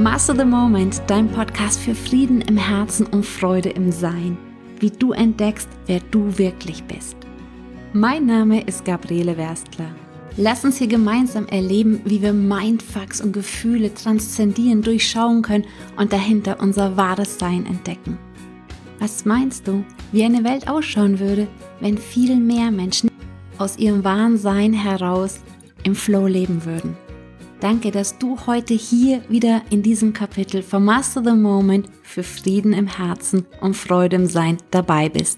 Master the Moment, dein Podcast für Frieden im Herzen und Freude im Sein. Wie du entdeckst, wer du wirklich bist. Mein Name ist Gabriele Werstler. Lass uns hier gemeinsam erleben, wie wir Mindfucks und Gefühle transzendieren, durchschauen können und dahinter unser wahres Sein entdecken. Was meinst du, wie eine Welt ausschauen würde, wenn viel mehr Menschen aus ihrem wahren Sein heraus im Flow leben würden? Danke, dass du heute hier wieder in diesem Kapitel von Master the Moment für Frieden im Herzen und Freude im Sein dabei bist.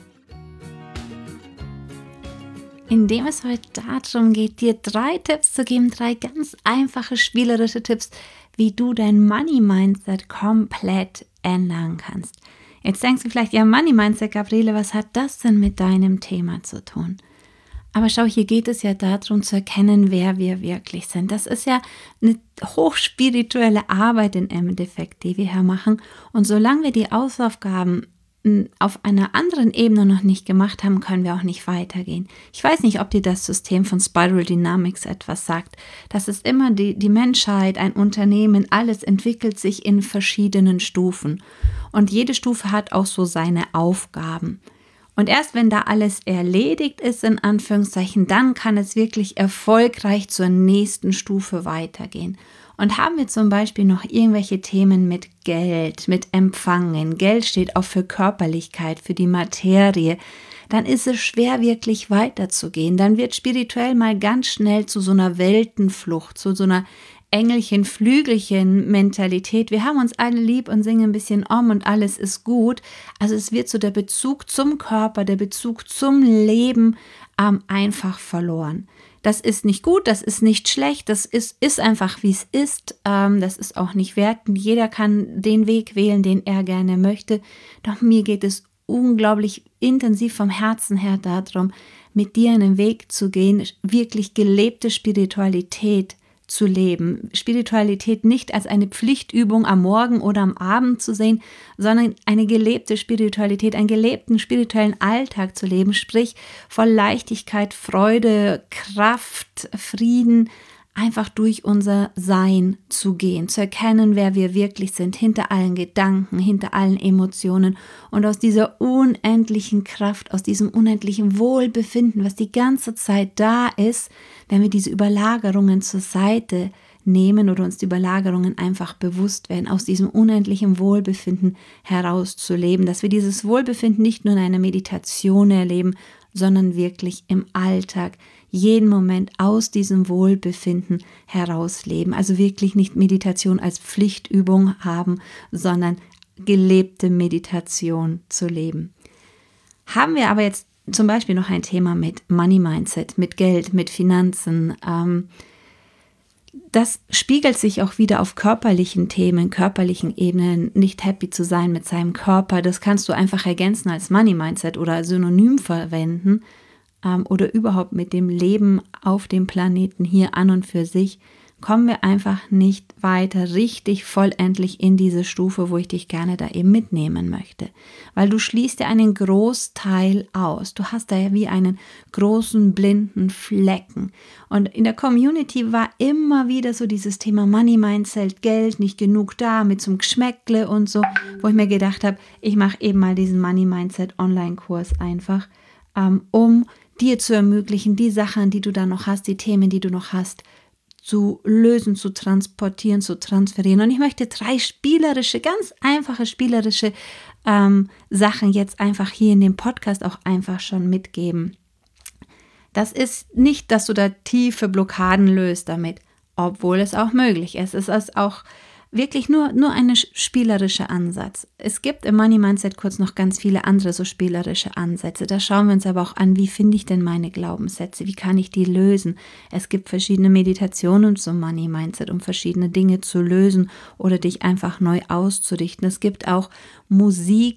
Indem es heute darum geht, dir 3 Tipps zu geben, 3 ganz einfache, spielerische Tipps, wie du dein Money-Mindset komplett ändern kannst. Jetzt denkst du vielleicht, ja, Money-Mindset, Gabriele, was hat das denn mit deinem Thema zu tun? Aber schau, hier geht es ja darum zu erkennen, wer wir wirklich sind. Das ist ja eine hochspirituelle Arbeit im Endeffekt, die wir hier machen. Und solange wir die Hausaufgaben auf einer anderen Ebene noch nicht gemacht haben, können wir auch nicht weitergehen. Ich weiß nicht, ob dir das System von Spiral Dynamics etwas sagt. Das ist immer die Menschheit, ein Unternehmen, alles entwickelt sich in verschiedenen Stufen. Und jede Stufe hat auch so seine Aufgaben. Und erst wenn da alles erledigt ist, in Anführungszeichen, dann kann es wirklich erfolgreich zur nächsten Stufe weitergehen. Und haben wir zum Beispiel noch irgendwelche Themen mit Geld, mit Empfangen, Geld steht auch für Körperlichkeit, für die Materie, dann ist es schwer, wirklich weiterzugehen. Dann wird spirituell mal ganz schnell zu so einer Weltenflucht, zu so einer Engelchen, Flügelchen Mentalität. Wir haben uns alle lieb und singen ein bisschen und alles ist gut. Also es wird so der Bezug zum Körper, der Bezug zum Leben einfach verloren. Das ist nicht gut, das ist nicht schlecht, das ist einfach, wie es ist. Das ist auch nicht wertend. Jeder kann den Weg wählen, den er gerne möchte. Doch mir geht es unglaublich intensiv vom Herzen her darum, mit dir einen Weg zu gehen, wirklich gelebte Spiritualität zu leben. Spiritualität nicht als eine Pflichtübung am Morgen oder am Abend zu sehen, sondern eine gelebte Spiritualität, einen gelebten spirituellen Alltag zu leben, sprich voll Leichtigkeit, Freude, Kraft, Frieden, einfach durch unser Sein zu gehen, zu erkennen, wer wir wirklich sind, hinter allen Gedanken, hinter allen Emotionen und aus dieser unendlichen Kraft, aus diesem unendlichen Wohlbefinden, was die ganze Zeit da ist, wenn wir diese Überlagerungen zur Seite nehmen oder uns die Überlagerungen einfach bewusst werden, aus diesem unendlichen Wohlbefinden herauszuleben, dass wir dieses Wohlbefinden nicht nur in einer Meditation erleben, sondern wirklich im Alltag, jeden Moment aus diesem Wohlbefinden herausleben. Also wirklich nicht Meditation als Pflichtübung haben, sondern gelebte Meditation zu leben. Haben wir aber jetzt zum Beispiel noch ein Thema mit Money Mindset, mit Geld, mit Finanzen, das spiegelt sich auch wieder auf körperlichen Themen, körperlichen Ebenen, nicht happy zu sein mit seinem Körper. Das kannst du einfach ergänzen als Money Mindset oder Synonym verwenden oder überhaupt mit dem Leben auf dem Planeten hier an und für sich. Kommen wir einfach nicht weiter richtig vollendlich in diese Stufe, wo ich dich gerne da eben mitnehmen möchte. Weil du schließt ja einen Großteil aus. Du hast da ja wie einen großen blinden Flecken. Und in der Community war immer wieder so dieses Thema Money Mindset, Geld, nicht genug da, mit so einem Geschmäckle und so, wo ich mir gedacht habe, ich mache eben mal diesen Money Mindset Online-Kurs einfach, um dir zu ermöglichen, die Sachen, die du da noch hast, die Themen, die du noch hast, zu lösen, zu transportieren, zu transferieren. Und ich möchte 3 spielerische, ganz einfache spielerische Sachen jetzt einfach hier in dem Podcast auch einfach schon mitgeben. Das ist nicht, dass du da tiefe Blockaden löst damit, obwohl es auch möglich ist. Es ist auch wirklich nur ein spielerischer Ansatz. Es gibt im Money Mindset kurz noch ganz viele andere so spielerische Ansätze. Da schauen wir uns aber auch an, wie finde ich denn meine Glaubenssätze? Wie kann ich die lösen? Es gibt verschiedene Meditationen zum Money Mindset, um verschiedene Dinge zu lösen oder dich einfach neu auszurichten. Es gibt auch Musik,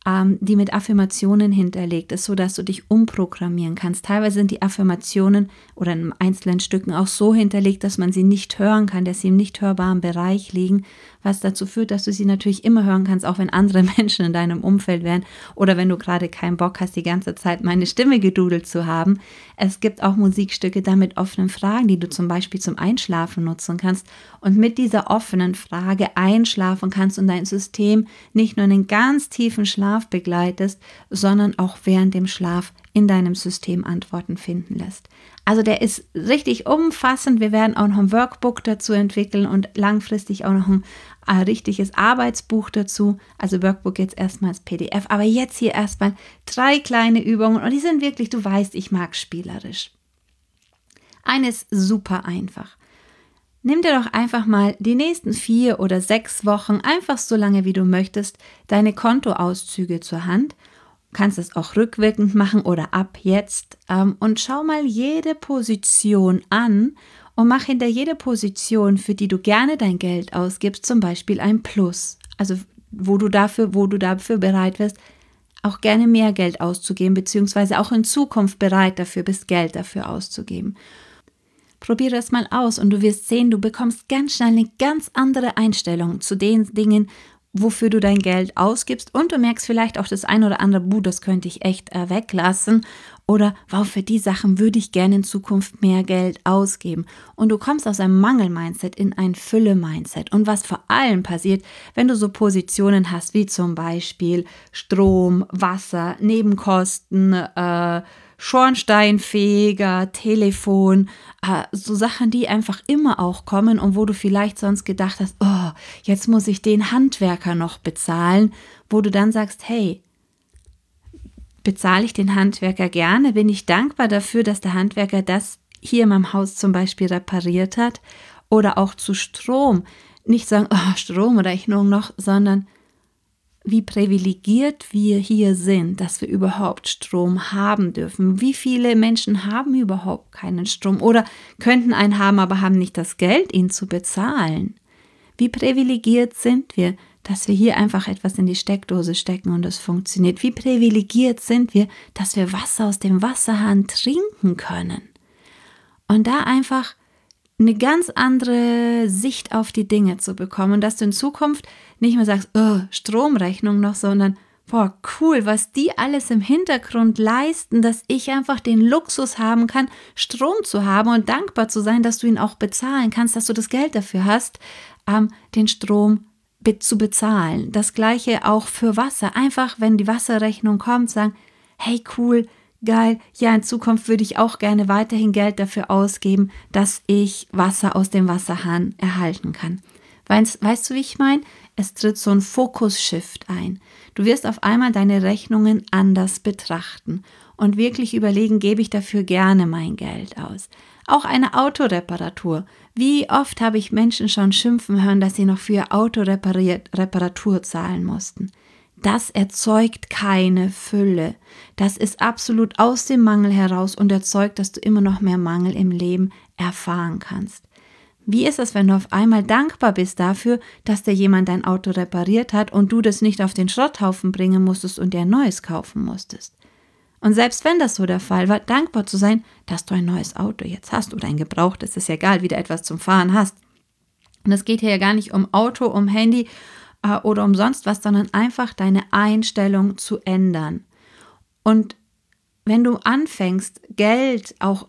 die mit Affirmationen hinterlegt ist, sodass du dich umprogrammieren kannst. Teilweise sind die Affirmationen oder in einzelnen Stücken auch so hinterlegt, dass man sie nicht hören kann, dass sie im nicht hörbaren Bereich liegen, was dazu führt, dass du sie natürlich immer hören kannst, auch wenn andere Menschen in deinem Umfeld wären oder wenn du gerade keinen Bock hast, die ganze Zeit meine Stimme gedudelt zu haben. Es gibt auch Musikstücke da mit offenen Fragen, die du zum Beispiel zum Einschlafen nutzen kannst und mit dieser offenen Frage einschlafen kannst und dein System nicht nur in einen ganz tiefen Schlaf begleitest, sondern auch während dem Schlaf in deinem System Antworten finden lässt. Also der ist richtig umfassend. Wir werden auch noch ein Workbook dazu entwickeln und langfristig auch noch ein richtiges Arbeitsbuch dazu. Also Workbook jetzt erstmal als PDF, aber jetzt hier erstmal 3 kleine Übungen und die sind wirklich, du weißt, ich mag spielerisch. Eines super einfach. Nimm dir doch einfach mal die nächsten 4 oder 6 Wochen, einfach so lange wie du möchtest, deine Kontoauszüge zur Hand. Du kannst es auch rückwirkend machen oder ab jetzt und schau mal jede Position an und mach hinter jeder Position, für die du gerne dein Geld ausgibst, zum Beispiel ein Plus. Also wo du dafür bereit wirst, auch gerne mehr Geld auszugeben, beziehungsweise auch in Zukunft bereit dafür bist, Geld dafür auszugeben. Probiere es mal aus und du wirst sehen, du bekommst ganz schnell eine ganz andere Einstellung zu den Dingen, wofür du dein Geld ausgibst und du merkst vielleicht auch das ein oder andere, das könnte ich echt weglassen oder wow, für die Sachen würde ich gerne in Zukunft mehr Geld ausgeben und du kommst aus einem Mangel-Mindset in ein Fülle-Mindset und was vor allem passiert, wenn du so Positionen hast wie zum Beispiel Strom, Wasser, Nebenkosten, Schornsteinfeger, Telefon, so Sachen, die einfach immer auch kommen und wo du vielleicht sonst gedacht hast, oh, jetzt muss ich den Handwerker noch bezahlen, wo du dann sagst, hey, bezahle ich den Handwerker gerne? Bin ich dankbar dafür, dass der Handwerker das hier in meinem Haus zum Beispiel repariert hat? Oder auch zu Strom. Nicht sagen, oh, Stromrechnung noch, sondern wie privilegiert wir hier sind, dass wir überhaupt Strom haben dürfen. Wie viele Menschen haben überhaupt keinen Strom oder könnten einen haben, aber haben nicht das Geld, ihn zu bezahlen. Wie privilegiert sind wir, dass wir hier einfach etwas in die Steckdose stecken und es funktioniert. Wie privilegiert sind wir, dass wir Wasser aus dem Wasserhahn trinken können. Und da einfach eine ganz andere Sicht auf die Dinge zu bekommen und dass du in Zukunft nicht mehr sagst, oh, Stromrechnung noch, sondern boah, cool, was die alles im Hintergrund leisten, dass ich einfach den Luxus haben kann, Strom zu haben und dankbar zu sein, dass du ihn auch bezahlen kannst, dass du das Geld dafür hast, den Strom zu bezahlen. Das Gleiche auch für Wasser. Einfach, wenn die Wasserrechnung kommt, sagen, hey, cool, geil, ja, in Zukunft würde ich auch gerne weiterhin Geld dafür ausgeben, dass ich Wasser aus dem Wasserhahn erhalten kann. Weißt du, wie ich meine? Es tritt so ein Fokus-Shift ein. Du wirst auf einmal deine Rechnungen anders betrachten und wirklich überlegen, gebe ich dafür gerne mein Geld aus. Auch eine Autoreparatur. Wie oft habe ich Menschen schon schimpfen hören, dass sie noch für ihr Auto Reparatur zahlen mussten. Das erzeugt keine Fülle. Das ist absolut aus dem Mangel heraus und erzeugt, dass du immer noch mehr Mangel im Leben erfahren kannst. Wie ist es, wenn du auf einmal dankbar bist dafür, dass dir jemand dein Auto repariert hat und du das nicht auf den Schrotthaufen bringen musstest und dir ein neues kaufen musstest? Und selbst wenn das so der Fall war, dankbar zu sein, dass du ein neues Auto jetzt hast oder ein gebrauchtes, ist ja egal, wie du etwas zum Fahren hast. Und es geht hier ja gar nicht um Auto, um Handy oder um sonst was, sondern einfach deine Einstellung zu ändern. Und wenn du anfängst, Geld auch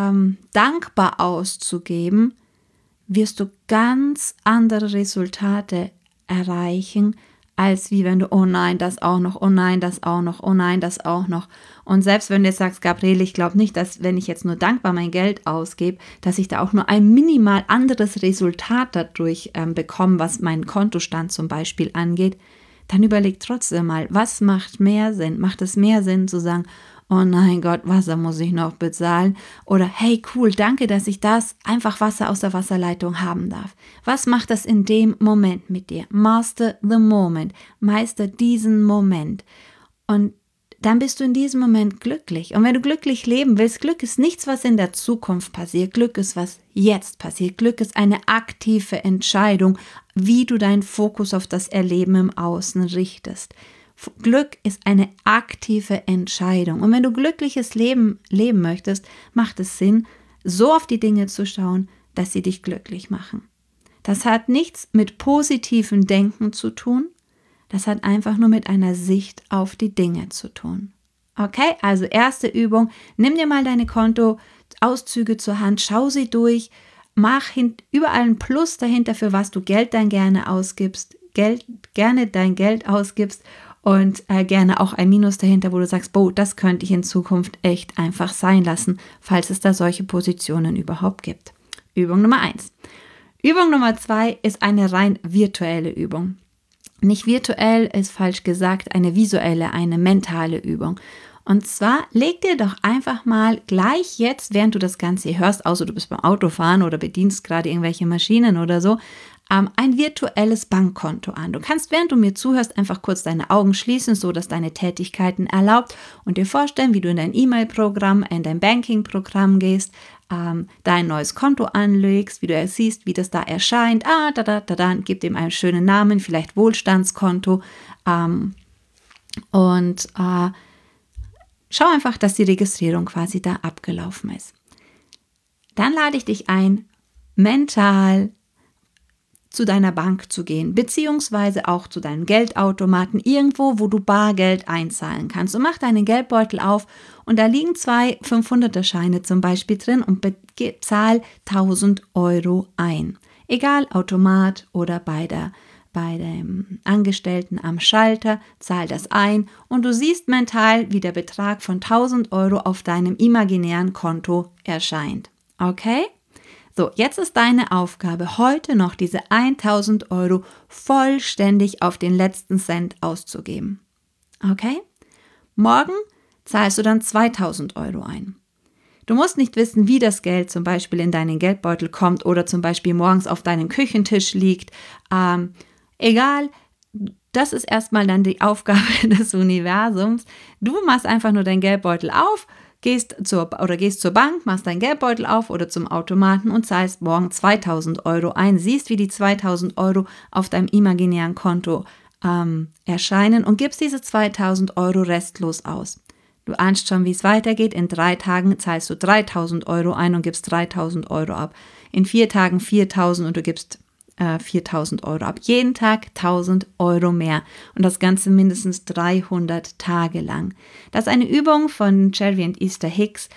dankbar auszugeben, wirst du ganz andere Resultate erreichen, als wie wenn du, oh nein, das auch noch, oh nein, das auch noch, oh nein, das auch noch. Und selbst wenn du jetzt sagst, Gabriele, ich glaube nicht, dass wenn ich jetzt nur dankbar mein Geld ausgebe, dass ich da auch nur ein minimal anderes Resultat dadurch bekomme, was meinen Kontostand zum Beispiel angeht, dann überleg trotzdem mal, was macht mehr Sinn? Macht es mehr Sinn zu sagen, oh nein Gott, Wasser muss ich noch bezahlen? Oder hey cool, danke, dass ich das einfach Wasser aus der Wasserleitung haben darf. Was macht das in dem Moment mit dir? Master the moment. Meister diesen Moment. Und dann bist du in diesem Moment glücklich. Und wenn du glücklich leben willst, Glück ist nichts, was in der Zukunft passiert. Glück ist, was jetzt passiert. Glück ist eine aktive Entscheidung, wie du deinen Fokus auf das Erleben im Außen richtest. Glück ist eine aktive Entscheidung. Und wenn du glückliches Leben leben möchtest, macht es Sinn, so auf die Dinge zu schauen, dass sie dich glücklich machen. Das hat nichts mit positivem Denken zu tun. Das hat einfach nur mit einer Sicht auf die Dinge zu tun. Okay, also erste Übung, nimm dir mal deine Kontoauszüge zur Hand, schau sie durch, mach überall ein Plus dahinter, für was du gerne ausgibst und gerne auch ein Minus dahinter, wo du sagst, boah, das könnte ich in Zukunft echt einfach sein lassen, falls es da solche Positionen überhaupt gibt. Übung Nummer 1. Übung Nummer 2 ist eine rein virtuelle Übung. Nicht virtuell ist falsch gesagt, eine visuelle, eine mentale Übung. Und zwar leg dir doch einfach mal gleich jetzt, während du das Ganze hörst, außer du bist beim Autofahren oder bedienst gerade irgendwelche Maschinen oder so, ein virtuelles Bankkonto an. Du kannst, während du mir zuhörst, einfach kurz deine Augen schließen, so dass deine Tätigkeiten erlaubt und dir vorstellen, wie du in dein E-Mail-Programm, in dein Banking-Programm gehst, dein neues Konto anlegst, wie du siehst, wie das da erscheint. Gib dem einen schönen Namen, vielleicht Wohlstandskonto und schau einfach, dass die Registrierung quasi da abgelaufen ist. Dann lade ich dich ein, mental zu deiner Bank zu gehen, beziehungsweise auch zu deinem Geldautomaten, irgendwo, wo du Bargeld einzahlen kannst. Und mach deinen Geldbeutel auf und da liegen 2 500er-Scheine zum Beispiel drin und zahl 1.000 Euro ein. Egal, Automat oder bei dem Angestellten am Schalter, zahl das ein und du siehst mental, wie der Betrag von 1.000 Euro auf deinem imaginären Konto erscheint. Okay? So, jetzt ist deine Aufgabe, heute noch diese 1.000 Euro vollständig auf den letzten Cent auszugeben. Okay? Morgen zahlst du dann 2.000 Euro ein. Du musst nicht wissen, wie das Geld zum Beispiel in deinen Geldbeutel kommt oder zum Beispiel morgens auf deinem Küchentisch liegt. Egal, das ist erstmal dann die Aufgabe des Universums. Du machst einfach nur deinen Geldbeutel auf, gehst zur Bank, machst deinen Geldbeutel auf oder zum Automaten und zahlst morgen 2.000 Euro ein. Siehst, wie die 2.000 Euro auf deinem imaginären Konto erscheinen und gibst diese 2.000 Euro restlos aus. Du ahnst schon, wie es weitergeht. In 3 Tagen zahlst du 3.000 Euro ein und gibst 3.000 Euro ab. In 4 Tagen 4.000 und du gibst 4.000 Euro ab. Jeden Tag 1.000 Euro mehr und das Ganze mindestens 300 Tage lang. Das ist eine Übung von Jerry und Esther Hicks,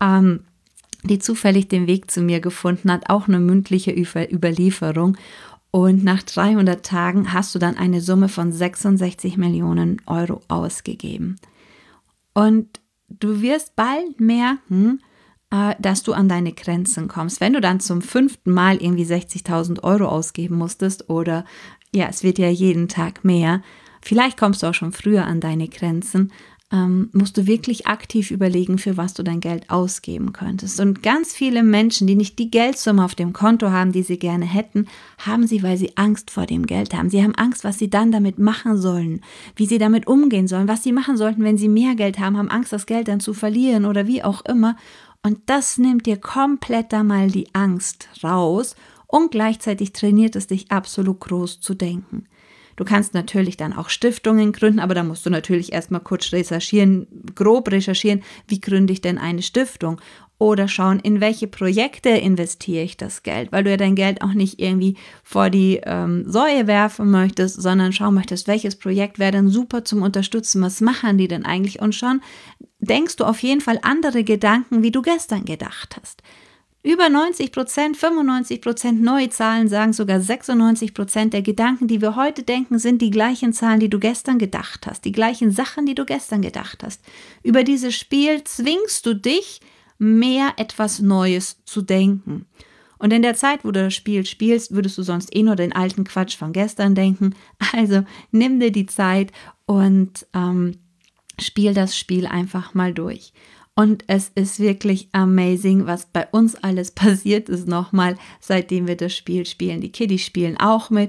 die zufällig den Weg zu mir gefunden hat, auch eine mündliche Überlieferung. Und nach 300 Tagen hast du dann eine Summe von 66 Millionen Euro ausgegeben. Und du wirst bald merken, dass du an deine Grenzen kommst. Wenn du dann zum 5. Mal irgendwie 60.000 Euro ausgeben musstest oder ja, es wird ja jeden Tag mehr, vielleicht kommst du auch schon früher an deine Grenzen, musst du wirklich aktiv überlegen, für was du dein Geld ausgeben könntest. Und ganz viele Menschen, die nicht die Geldsumme auf dem Konto haben, die sie gerne hätten, haben sie, weil sie Angst vor dem Geld haben. Sie haben Angst, was sie dann damit machen sollen, wie sie damit umgehen sollen, was sie machen sollten, wenn sie mehr Geld haben, haben Angst, das Geld dann zu verlieren oder wie auch immer. Und das nimmt dir komplett da mal die Angst raus und gleichzeitig trainiert es dich absolut groß zu denken. Du kannst natürlich dann auch Stiftungen gründen, aber da musst du natürlich erstmal kurz grob recherchieren, wie gründe ich denn eine Stiftung? Oder schauen, in welche Projekte investiere ich das Geld, weil du ja dein Geld auch nicht irgendwie vor die Säue werfen möchtest, sondern schauen möchtest, welches Projekt wäre denn super zum Unterstützen, was machen die denn eigentlich? Und schon denkst du auf jeden Fall andere Gedanken, wie du gestern gedacht hast. Über 90%, 95% neue Zahlen sagen sogar 96% der Gedanken, die wir heute denken, sind die gleichen Zahlen, die du gestern gedacht hast, die gleichen Sachen, die du gestern gedacht hast. Über dieses Spiel zwingst du dich, mehr etwas Neues zu denken. Und in der Zeit, wo du das Spiel spielst, würdest du sonst nur den alten Quatsch von gestern denken. Also nimm dir die Zeit und spiel das Spiel einfach mal durch. Und es ist wirklich amazing, was bei uns alles passiert ist nochmal, seitdem wir das Spiel spielen. Die Kiddies spielen auch mit.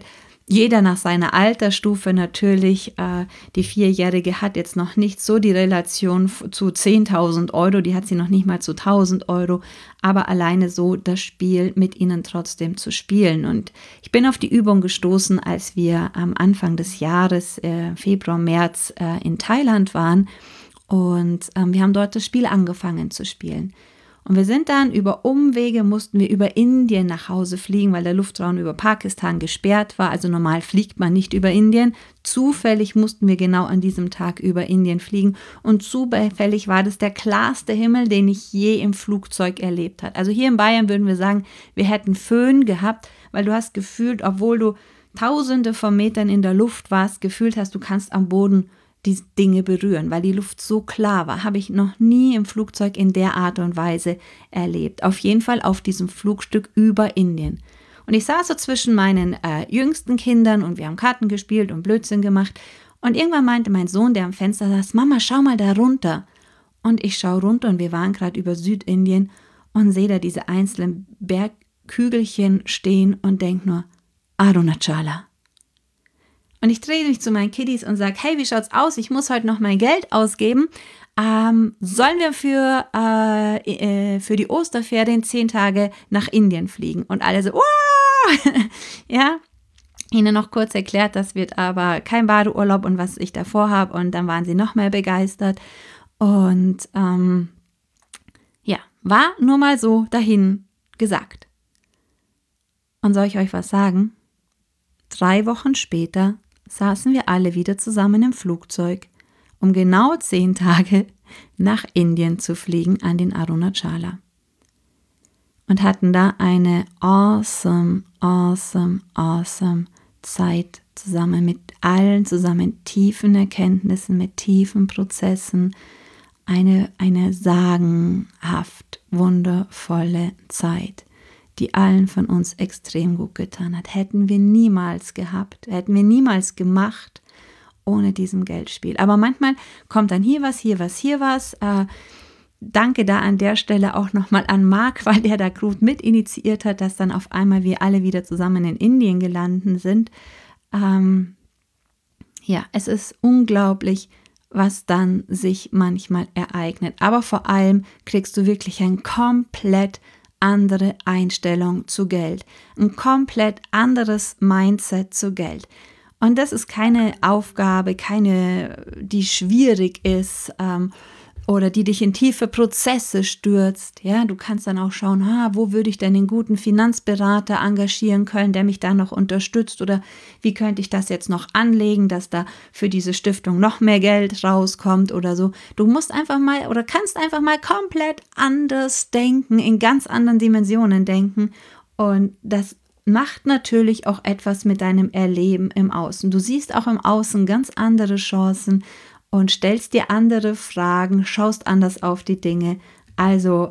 Jeder nach seiner Altersstufe natürlich. Die 4-Jährige hat jetzt noch nicht so die Relation zu 10.000 Euro, die hat sie noch nicht mal zu 1.000 Euro, aber alleine so das Spiel mit ihnen trotzdem zu spielen. Und ich bin auf die Übung gestoßen, als wir am Anfang des Jahres, Februar, März, in Thailand waren und wir haben dort das Spiel angefangen zu spielen. Und wir sind dann über Umwege, mussten wir über Indien nach Hause fliegen, weil der Luftraum über Pakistan gesperrt war. Also normal fliegt man nicht über Indien. Zufällig mussten wir genau an diesem Tag über Indien fliegen. Und zufällig war das der klarste Himmel, den ich je im Flugzeug erlebt habe. Also hier in Bayern würden wir sagen, wir hätten Föhn gehabt, weil du hast gefühlt, obwohl du Tausende von Metern in der Luft warst, gefühlt hast, du kannst am Boden die Dinge berühren, weil die Luft so klar war. Habe ich noch nie im Flugzeug in der Art und Weise erlebt. Auf jeden Fall auf diesem Flugstück über Indien. Und ich saß so zwischen meinen jüngsten Kindern und wir haben Karten gespielt und Blödsinn gemacht. Und irgendwann meinte mein Sohn, der am Fenster saß, Mama, schau mal da runter. Und ich schaue runter und wir waren gerade über Südindien und sehe da diese einzelnen Bergkügelchen stehen und denke nur, Arunachala. Und ich drehe mich zu meinen Kiddies und sage, hey, wie schaut's aus? Ich muss heute noch mein Geld ausgeben. Sollen wir für die Osterferien 10 Tage nach Indien fliegen? Und alle so, wow! Ja, ihnen noch kurz erklärt, das wird aber kein Badeurlaub und was ich davor habe. Und dann waren sie noch mehr begeistert. Und ja, war nur mal so dahin gesagt. Und soll ich euch was sagen? 3 Wochen später saßen wir alle wieder zusammen im Flugzeug, um genau 10 Tage nach Indien zu fliegen an den Arunachala. Und hatten da eine awesome Zeit zusammen mit allen, zusammen tiefen Erkenntnissen, mit tiefen Prozessen. Eine sagenhaft wundervolle Zeit, die allen von uns extrem gut getan hat. Hätten wir niemals gehabt, hätten wir niemals gemacht ohne diesem Geldspiel. Aber manchmal kommt dann hier was. Danke da an der Stelle auch nochmal an Marc, weil der da gut mit initiiert hat, dass dann auf einmal wir alle wieder zusammen in Indien gelandet sind. Ja, es ist unglaublich, was dann sich manchmal ereignet. Aber vor allem kriegst du wirklich ein komplett andere Einstellung zu Geld, ein komplett anderes Mindset zu Geld. Und das ist keine Aufgabe, die schwierig ist oder die dich in tiefe Prozesse stürzt. Ja, du kannst dann auch schauen, wo würde ich denn einen guten Finanzberater engagieren können, der mich da noch unterstützt, oder wie könnte ich das jetzt noch anlegen, dass da für diese Stiftung noch mehr Geld rauskommt oder so. Du musst einfach mal oder kannst einfach mal komplett anders denken, in ganz anderen Dimensionen denken, und das macht natürlich auch etwas mit deinem Erleben im Außen. Du siehst auch im Außen ganz andere Chancen und stellst dir andere Fragen, schaust anders auf die Dinge. Also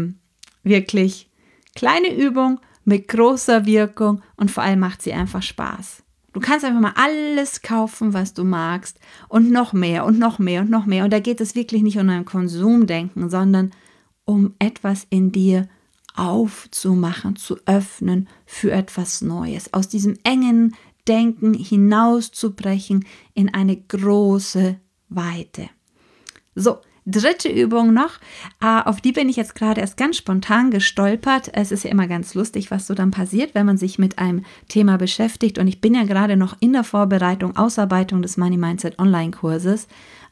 wirklich kleine Übung mit großer Wirkung, und vor allem macht sie einfach Spaß. Du kannst einfach mal alles kaufen, was du magst, und noch mehr und noch mehr und noch mehr. Und da geht es wirklich nicht um ein Konsumdenken, sondern um etwas in dir aufzumachen, zu öffnen für etwas Neues. Aus diesem engen Denken hinauszubrechen in eine große Weite. So, 3. Übung noch, auf die bin ich jetzt gerade erst ganz spontan gestolpert. Es ist ja immer ganz lustig, was so dann passiert, wenn man sich mit einem Thema beschäftigt, und ich bin ja gerade noch in der Vorbereitung, Ausarbeitung des Money Mindset Online-Kurses,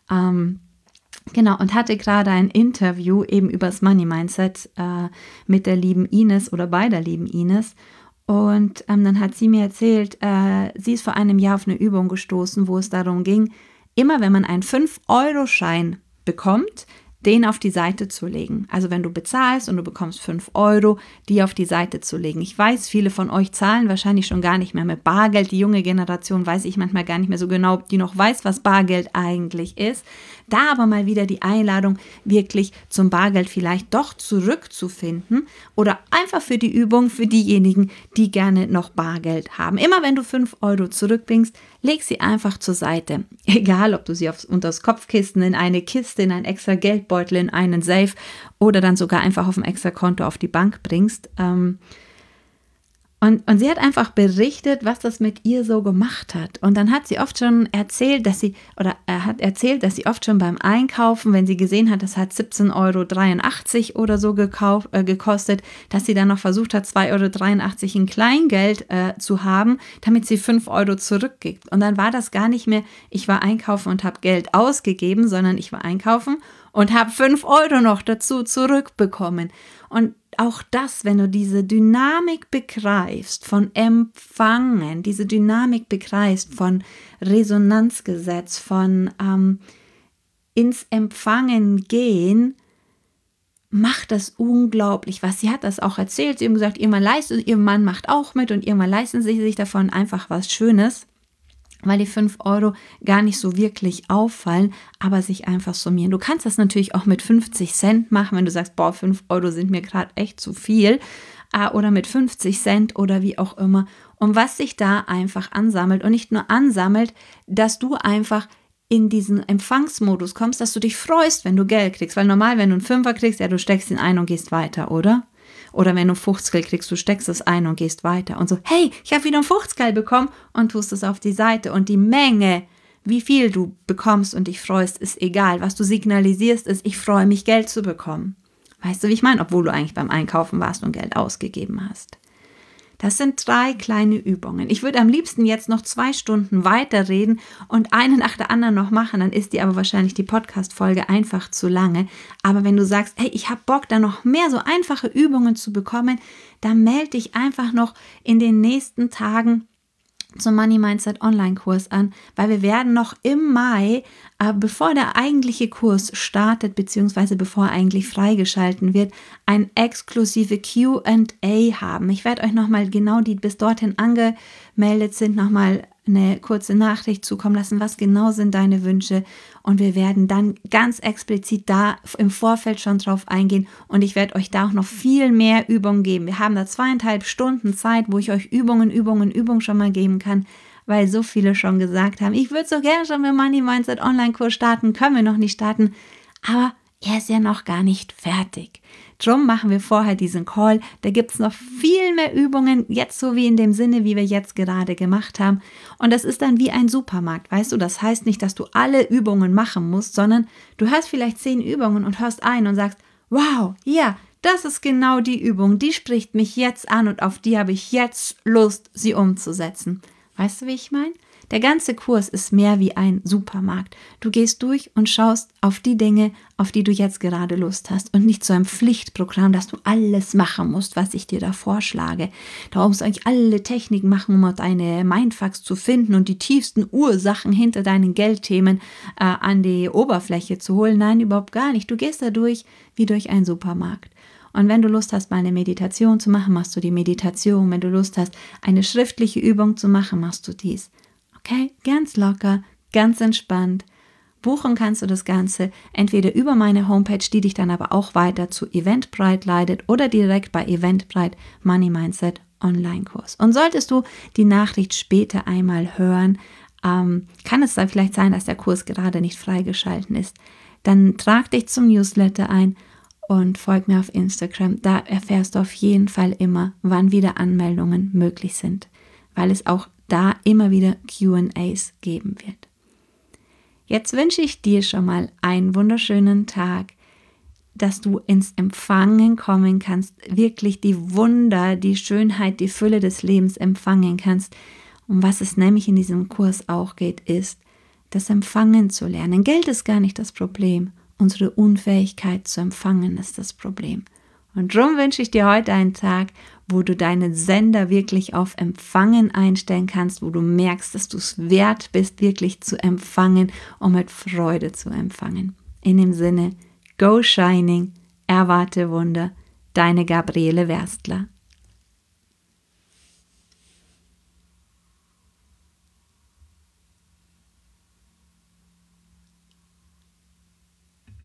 genau, und hatte gerade ein Interview eben über das Money Mindset mit der lieben Ines oder bei der lieben Ines. Und dann hat sie mir erzählt, sie ist vor einem Jahr auf eine Übung gestoßen, wo es darum ging, immer wenn man einen 5-Euro-Schein bekommt, den auf die Seite zu legen. Also wenn du bezahlst und du bekommst 5 Euro, die auf die Seite zu legen. Ich weiß, viele von euch zahlen wahrscheinlich schon gar nicht mehr mit Bargeld. Die junge Generation weiß ich manchmal gar nicht mehr so genau, ob die noch weiß, was Bargeld eigentlich ist. Da aber mal wieder die Einladung, wirklich zum Bargeld vielleicht doch zurückzufinden, oder einfach für die Übung für diejenigen, die gerne noch Bargeld haben. Immer wenn du 5 Euro zurückbringst, leg sie einfach zur Seite. Egal, ob du sie unter das Kopfkissen, in eine Kiste, in einen extra Geldbeutel, in einen Safe oder dann sogar einfach auf dem extra Konto auf die Bank bringst. Und sie hat einfach berichtet, was das mit ihr so gemacht hat. Und dann hat sie oft schon erzählt, dass sie oft schon beim Einkaufen, wenn sie gesehen hat, das hat 17,83 € oder so gekostet, dass sie dann noch versucht hat, 2,83 € in Kleingeld zu haben, damit sie 5 € zurückgibt. Und dann war das gar nicht mehr, ich war einkaufen und habe Geld ausgegeben, sondern ich war einkaufen und habe 5 € noch dazu zurückbekommen. Und auch das, wenn du diese Dynamik begreifst von Empfangen, diese Dynamik begreifst von Resonanzgesetz, von ins Empfangen gehen, macht das unglaublich was. Sie hat das auch erzählt, sie hat gesagt, ihr Mann macht auch mit und irgendwann leisten sie sich davon einfach was Schönes, weil die 5 € gar nicht so wirklich auffallen, aber sich einfach summieren. Du kannst das natürlich auch mit 50 Cent machen, wenn du sagst, 5 € sind mir gerade echt zu viel, oder mit 50 Cent oder wie auch immer. Und was sich da einfach ansammelt und nicht nur ansammelt, dass du einfach in diesen Empfangsmodus kommst, dass du dich freust, wenn du Geld kriegst. Weil normal, wenn du einen Fünfer kriegst, ja, du steckst ihn ein und gehst weiter, oder? Oder wenn du 50 kriegst, du steckst es ein und gehst weiter. Und so, hey, ich habe wieder ein 50 bekommen und tust es auf die Seite. Und die Menge, wie viel du bekommst und dich freust, ist egal. Was du signalisierst, ist, ich freue mich, Geld zu bekommen. Weißt du, wie ich meine? Obwohl du eigentlich beim Einkaufen warst und Geld ausgegeben hast. Das sind 3 kleine Übungen. Ich würde am liebsten jetzt noch 2 Stunden weiterreden und eine nach der anderen noch machen, dann ist dir aber wahrscheinlich die Podcast-Folge einfach zu lange. Aber wenn du sagst, hey, ich habe Bock, da noch mehr so einfache Übungen zu bekommen, dann melde dich einfach noch in den nächsten Tagen zum Money Mindset Online-Kurs an, weil wir werden noch im Mai, bevor der eigentliche Kurs startet, beziehungsweise bevor er eigentlich freigeschalten wird, ein exklusive Q&A haben. Ich werde euch nochmal genau die bis dorthin angemeldet sind, nochmal eine kurze Nachricht zukommen lassen, was genau sind deine Wünsche, und wir werden dann ganz explizit da im Vorfeld schon drauf eingehen und ich werde euch da auch noch viel mehr Übungen geben. Wir haben da 2,5 Stunden Zeit, wo ich euch Übungen schon mal geben kann, weil so viele schon gesagt haben, ich würde so gerne schon mit Money Mindset Online-Kurs starten, können wir noch nicht starten, aber er ist ja noch gar nicht fertig. Drum machen wir vorher diesen Call. Da gibt es noch viel mehr Übungen, jetzt so wie in dem Sinne, wie wir jetzt gerade gemacht haben. Und das ist dann wie ein Supermarkt, weißt du? Das heißt nicht, dass du alle Übungen machen musst, sondern du hast vielleicht 10 Übungen und hörst ein und sagst, wow, ja, das ist genau die Übung, die spricht mich jetzt an und auf die habe ich jetzt Lust, sie umzusetzen. Weißt du, wie ich meine? Der ganze Kurs ist mehr wie ein Supermarkt. Du gehst durch und schaust auf die Dinge, auf die du jetzt gerade Lust hast und nicht so ein Pflichtprogramm, dass du alles machen musst, was ich dir da vorschlage. Da musst du eigentlich alle Techniken machen, um deine Mindfucks zu finden und die tiefsten Ursachen hinter deinen Geldthemen an die Oberfläche zu holen. Nein, überhaupt gar nicht. Du gehst da durch wie durch einen Supermarkt. Und wenn du Lust hast, mal eine Meditation zu machen, machst du die Meditation. Wenn du Lust hast, eine schriftliche Übung zu machen, machst du dies. Okay, ganz locker, ganz entspannt. Buchen kannst du das Ganze entweder über meine Homepage, die dich dann aber auch weiter zu Eventbrite leitet, oder direkt bei Eventbrite Money Mindset Online-Kurs. Und solltest du die Nachricht später einmal hören, kann es dann vielleicht sein, dass der Kurs gerade nicht freigeschalten ist. Dann trag dich zum Newsletter ein und folg mir auf Instagram. Da erfährst du auf jeden Fall immer, wann wieder Anmeldungen möglich sind, weil es auch da immer wieder Q&As geben wird. Jetzt wünsche ich dir schon mal einen wunderschönen Tag, dass du ins Empfangen kommen kannst, wirklich die Wunder, die Schönheit, die Fülle des Lebens empfangen kannst. Um was es nämlich in diesem Kurs auch geht, ist, das Empfangen zu lernen. Geld ist gar nicht das Problem. Unsere Unfähigkeit zu empfangen ist das Problem. Und darum wünsche ich dir heute einen Tag, wo du deinen Sender wirklich auf Empfangen einstellen kannst, wo du merkst, dass du es wert bist, wirklich zu empfangen und mit Freude zu empfangen. In dem Sinne, go shining, erwarte Wunder, deine Gabriele Werstler.